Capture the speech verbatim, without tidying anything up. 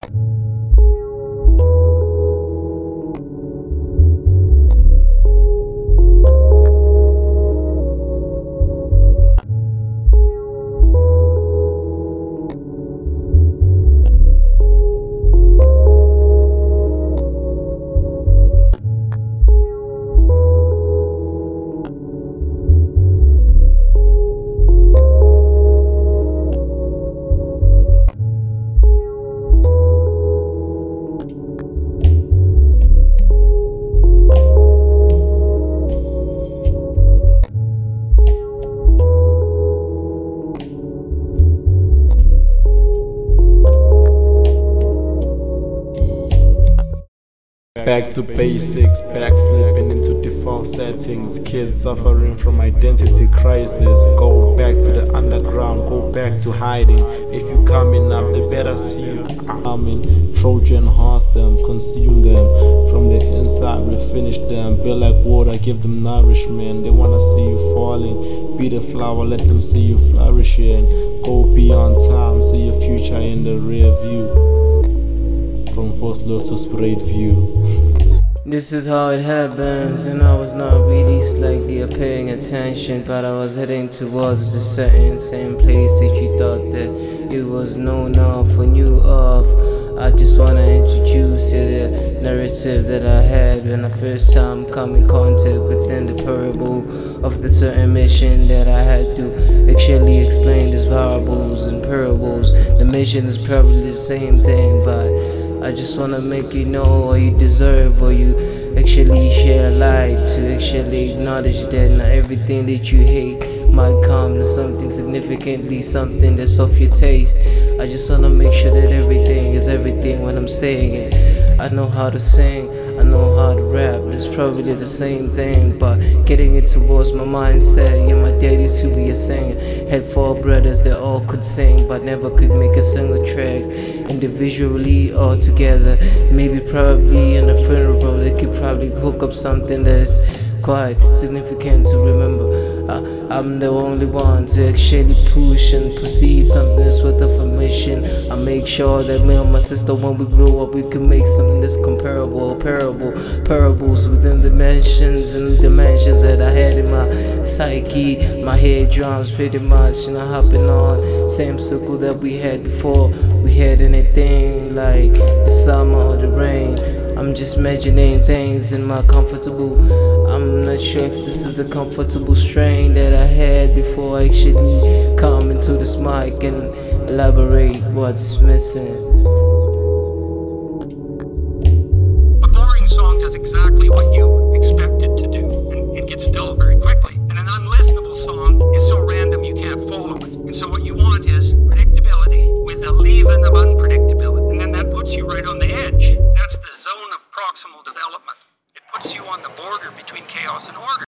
Back to basics, backflipping into default settings. Kids suffering from identity crisis. Go back to the underground, go back to hiding. If you coming up, they better see you coming. Trojan horse them, consume them. From the inside, refinish them. Build like water, give them nourishment. They wanna see you falling. Be the flower, let them see you flourishing. Go beyond time, see your future in the rear view. From first look to spread view. This is how it happens, and I was not really slightly paying attention, but I was heading towards the certain same place that you thought that it was known of or knew of. I just wanna introduce you to the narrative that I had when I first time come in contact within the parable of the certain mission that I had to actually explain these variables and parables. The mission is probably the same thing, but I just wanna make you know what you deserve, or you actually share light to actually acknowledge that not everything that you hate might come to something significantly, something that's off your taste. I just wanna make sure that everything is everything when I'm saying it. I know how to sing, I know how to rap, it's probably the same thing, but getting it towards my mindset. Yeah, my dad used to be a singer, had four brothers that all could sing, but never could make a single track individually or together. Maybe probably in a funeral they could probably hook up something that's quite significant to remember. I, I'm the only one to actually push and proceed something that's worth of a mission. I make sure that me and my sister, when we grow up, we can make something that's comparable, parable, parables within dimensions and dimensions that I had in my psyche. My head drums pretty much, and I'm hopping on same circle that we had before we had anything like the summer or the rain. I'm just imagining things in my comfortable. I'm not sure if this is the comfortable strain that I had before I actually come into this mic and elaborate what's missing. A boring song does exactly what you expect it to do, and it gets dull very quickly. And an unlistenable song is so random you can't follow it. And so what you want is predictability with a leaven of unpredictability, and then that puts you right on the edge. That's the zone of proximal development. It puts you on the border between chaos and order.